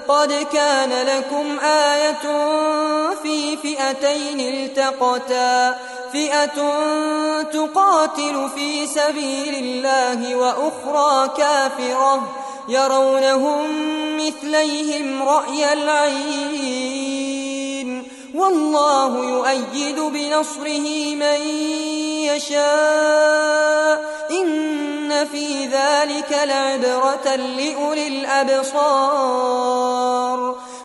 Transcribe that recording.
قد كان لكم آية في فئتين التقتا فئة تقاتل في سبيل الله وأخرى كافرة يرونهم مثليهم رأي العين والله يؤيد بنصره من يشاء إن في ذلك لعبرة لأولي الأبصار